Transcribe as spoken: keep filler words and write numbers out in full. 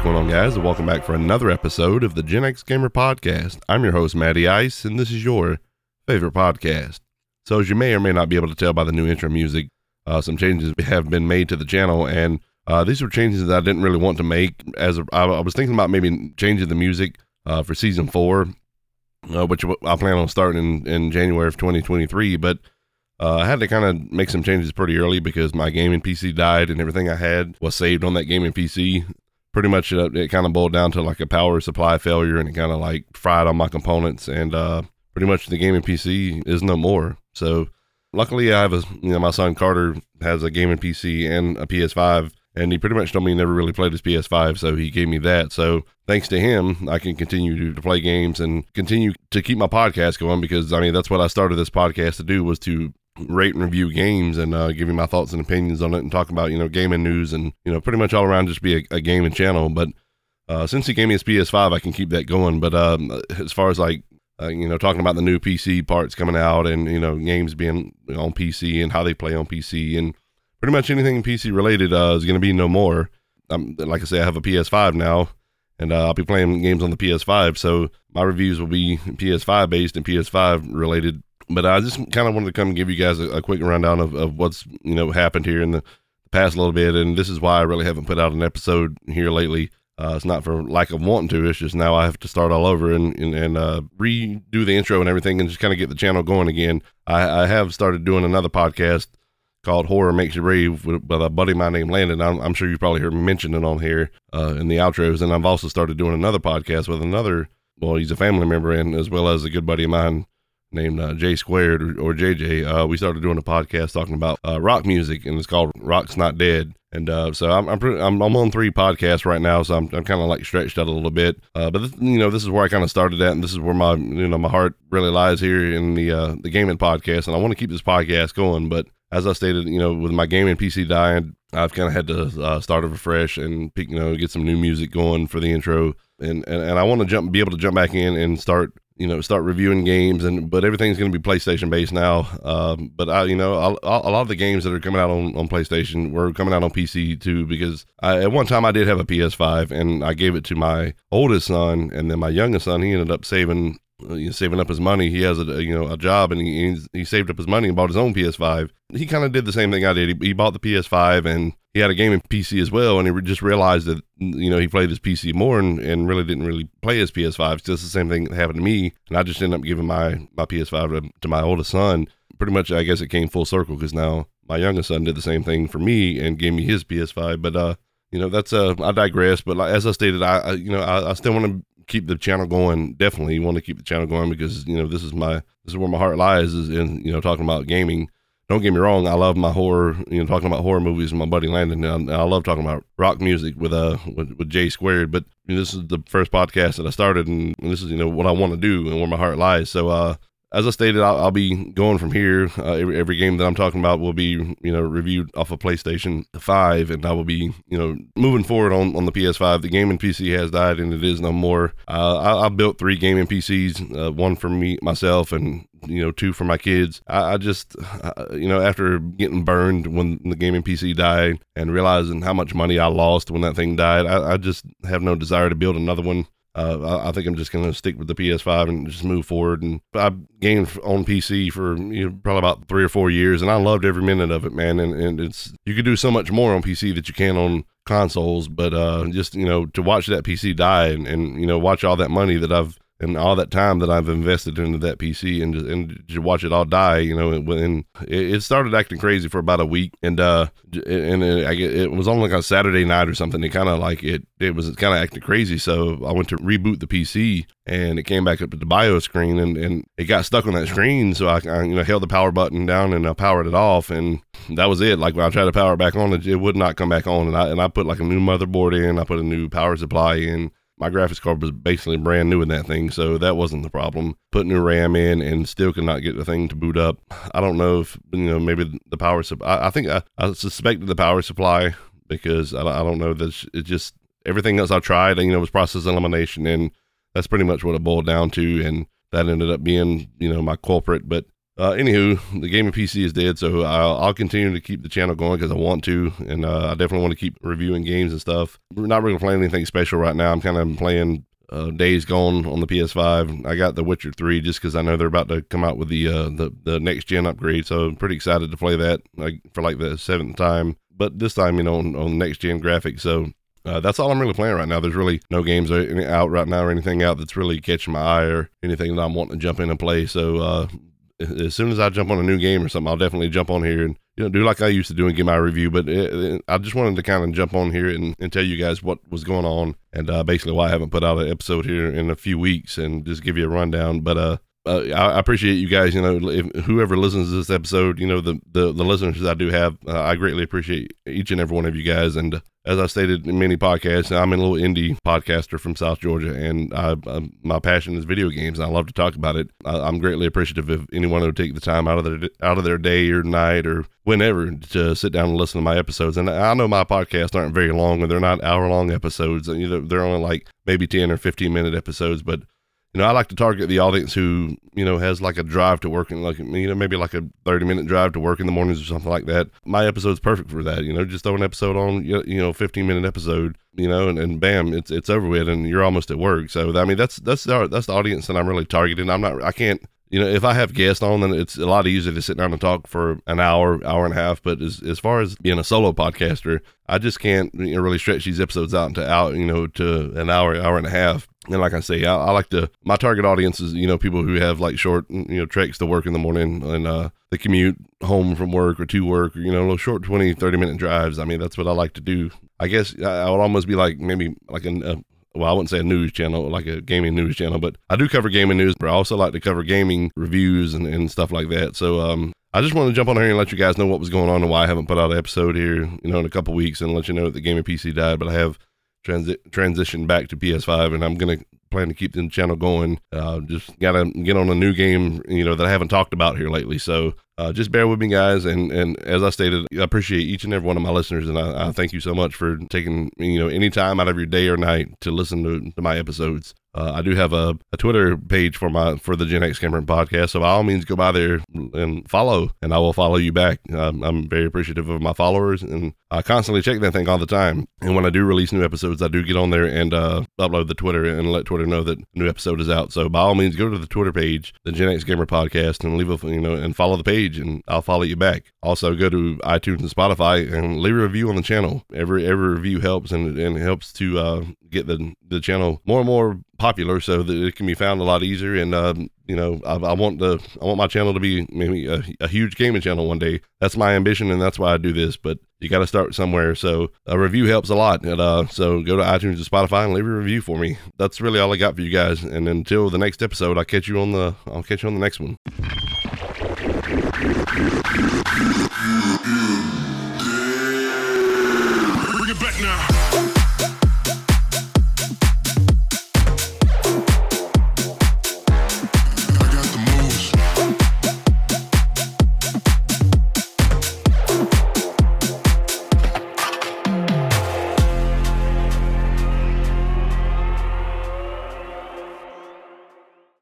going on, guys, and welcome back for another episode of the Gen X Gamer Podcast. I'm your host, Matty Ice, and this is your favorite podcast. So as you may or may not be able to tell by the new intro music, uh, some changes have been made to the channel, and uh, these were changes that I didn't really want to make. As a, I, I was thinking about maybe changing the music uh, for Season four, uh, which I plan on starting in, in January of twenty twenty-three, but Uh, I had to kind of make some changes pretty early because my gaming P C died and everything I had was saved on that gaming P C. Pretty much uh, it kind of boiled down to like a power supply failure, and it kind of like fried all my components, and uh, pretty much the gaming P C is no more. So luckily I have a, you know, my son Carter has a gaming P C and a P S five, and he pretty much told me he never really played his P S five, so he gave me that. So thanks to him, I can continue to, to play games and continue to keep my podcast going, because I mean, that's what I started this podcast to do, was to rate and review games and uh, give you my thoughts and opinions on it and talk about, you know, gaming news and, you know, pretty much all around just be a, a gaming channel. But uh, since he gave me his P S five, I can keep that going. But um, as far as like, uh, you know, talking about the new P C parts coming out and, you know, games being on P C and how they play on P C and pretty much anything P C related uh, is going to be no more. Um, like I say, I have a P S five now, and uh, I'll be playing games on the P S five. So my reviews will be P S five based and P S five related. But I just kind of wanted to come and give you guys a, a quick rundown of, of what's, you know, happened here in the past little bit. And this is why I really haven't put out an episode here lately. Uh, it's not for lack of wanting to. It's just now I have to start all over and, and, and uh, redo the intro and everything and just kind of get the channel going again. I, I have started doing another podcast called Horror Makes You Brave with, with a buddy of mine named Landon. I'm, I'm sure you probably heard me mention it on here uh, in the outros. And I've also started doing another podcast with another, well, he's a family member, and as well as a good buddy of mine named uh, J Squared or, or J J. Uh, we started doing a podcast talking about uh, rock music, and it's called Rock's Not Dead. And uh, so I'm I'm, pretty, I'm I'm on three podcasts right now, so I'm I'm kind of like stretched out a little bit. Uh, but this, you know, this is where I kind of started at, and this is where my you know my heart really lies here in the uh, the gaming podcast, and I want to keep this podcast going. But as I stated, you know, with my gaming P C dying, I've kind of had to uh, start over fresh and pick, you know, get some new music going for the intro, and and, and I want to jump be able to jump back in and start. you know, start reviewing games, and but everything's going to be PlayStation based now. Um, but I, you know, a, a lot of the games that are coming out on, on PlayStation were coming out on P C too, because I, at one time I did have a P S five, and I gave it to my oldest son, and then my youngest son, he ended up saving, uh, saving up his money. He has a, you know, a job, and he, he saved up his money and bought his own P S five. He kind of did the same thing I did. He, he bought the P S five, and he had a gaming P C as well, and he just realized that, you know, he played his P C more and, and really didn't really play his P S five. It's just the same thing that happened to me, and I just ended up giving my, my P S five to, to my oldest son. Pretty much, I guess it came full circle, because now my youngest son did the same thing for me and gave me his P S five. But, uh, you know, that's, uh, I digress. But like, as I stated, I, I you know, I, I still want to keep the channel going. Definitely want to keep the channel going, because, you know, this is my, this is where my heart lies, is in, you know, talking about gaming. Don't get me wrong, I love my horror, you know, talking about horror movies with my buddy Landon, and I, I love talking about rock music with uh with, with J Squared, but you know, this is the first podcast that I started, and this is, you know, what I want to do and where my heart lies. So uh as I stated, I'll, I'll be going from here. Uh, every, every game that I'm talking about will be, you know, reviewed off of PlayStation five, and I will be, you know, moving forward on, on the P S five. The gaming P C has died, and it is no more. Uh, I, I built three gaming P Cs, uh, one for me, myself, and, you know, two for my kids. I, I just, uh, you know, after getting burned when the gaming P C died and realizing how much money I lost when that thing died, I, I just have no desire to build another one. Uh, I, I think I'm just going to stick with the P S five and just move forward. And I've gamed on P C for, you know, probably about three or four years, and I loved every minute of it, man. And, and it's, you could do so much more on P C that you can on consoles, but uh, just, you know, to watch that P C die and, and, you know, watch all that money that I've, and all that time that I've invested into that P C, and just, and to watch it all die, you know, and, and it, it started acting crazy for about a week, and uh, and it, I, it was on like a Saturday night or something. It kind of like it, it was kind of acting crazy. So I went to reboot the P C, and it came back up to the BIOS screen, and, and it got stuck on that screen. So I, I, you know, held the power button down and I powered it off, and that was it. Like when I tried to power it back on, it, it would not come back on, and I and I put like a new motherboard in, I put a new power supply in. My graphics card was basically brand new in that thing, so that wasn't the problem. Put new RAM in and still could not get the thing to boot up. I don't know if, you know, maybe the power supply, I, I think I, I suspected the power supply, because I, I don't know, that it just, everything else I tried, you know, was process elimination, and that's pretty much what it boiled down to, and that ended up being, you know, my culprit. But Uh, anywho, the gaming P C is dead, so I'll, I'll continue to keep the channel going because I want to, and uh, I definitely want to keep reviewing games and stuff. We're not really playing anything special right now. I'm kind of playing uh, Days Gone on the P S five. I got The Witcher three just because I know they're about to come out with the uh, the, the next gen upgrade, so I'm pretty excited to play that like for like the seventh time. But this time, you know, on, on next gen graphics. So uh, that's all I'm really playing right now. There's really no games out right now or anything out that's really catching my eye or anything that I'm wanting to jump in and play. So uh, as soon as I jump on a new game or something, I'll definitely jump on here and, you know, do like I used to do and give my review. But it, it, I just wanted to kind of jump on here and, and tell you guys what was going on and uh, basically why I haven't put out an episode here in a few weeks and just give you a rundown. But uh, uh, I appreciate you guys, you know, if, whoever listens to this episode, you know, the, the, the listeners I do have, uh, I greatly appreciate each and every one of you guys. And as I stated in many podcasts, I'm a little indie podcaster from South Georgia, and I, I, my passion is video games. And I love to talk about it. I, I'm greatly appreciative if anyone would take the time out of their out of their day or night or whenever to sit down and listen to my episodes. And I know my podcasts aren't very long, and they're not hour-long episodes. You know, they're only like maybe ten or fifteen minute episodes, but you know, I like to target the audience who, you know, has like a drive to work and like, you know, maybe like a thirty minute drive to work in the mornings or something like that. My episode's perfect for that. You know, just throw an episode on, you know, fifteen minute episode, you know, and, and bam, it's, it's over with and you're almost at work. So, I mean, that's, that's the, that's the audience that I'm really targeting. I'm not, I can't, you know, if I have guests on, then it's a lot easier to sit down and talk for an hour, hour and a half. But as, as far as being a solo podcaster, I just can't, you know, really stretch these episodes out into out, you know, to an hour, hour and a half. And like I say, I, I like to, my target audience is, you know, people who have like short, you know, treks to work in the morning and uh, the commute home from work or to work, or, you know, little short twenty, thirty minute drives. I mean, that's what I like to do. I guess I, I would almost be like maybe like a, a well, I wouldn't say a news channel, like a gaming news channel, but I do cover gaming news, but I also like to cover gaming reviews and, and stuff like that. So um, I just want to jump on here and let you guys know what was going on and why I haven't put out an episode here, you know, in a couple weeks and let you know that the gaming P C died, but I have transi- transitioned back to P S five and I'm going to plan to keep the channel going. Uh, just got to get on a new game, you know, that I haven't talked about here lately. So uh, just bear with me, guys. And, and as I stated, I appreciate each and every one of my listeners. And I, I thank you so much for taking, you know, any time out of your day or night to listen to, to my episodes. Uh, I do have a, a Twitter page for my for the Gen X Gamer podcast, so by all means go by there and follow, and I will follow you back. Um, I'm very appreciative of my followers, and I constantly check that thing all the time. And when I do release new episodes, I do get on there and uh, upload the Twitter and let Twitter know that a new episode is out. So by all means, go to the Twitter page, the Gen X Gamer podcast, and leave a you know and follow the page, and I'll follow you back. Also, go to iTunes and Spotify and leave a review on the channel. Every every review helps, and and it helps to uh, get the the channel more and more popular so that it can be found a lot easier. And um, you know I, I want the I want my channel to be maybe a, a huge gaming channel one day. That's my ambition, and that's why I do this. But you got to start somewhere, so a review helps a lot. And uh, so go to iTunes and Spotify and leave a review for me. That's really all I got for you guys. And until the next episode, I'll catch you on the I'll catch you on the next one.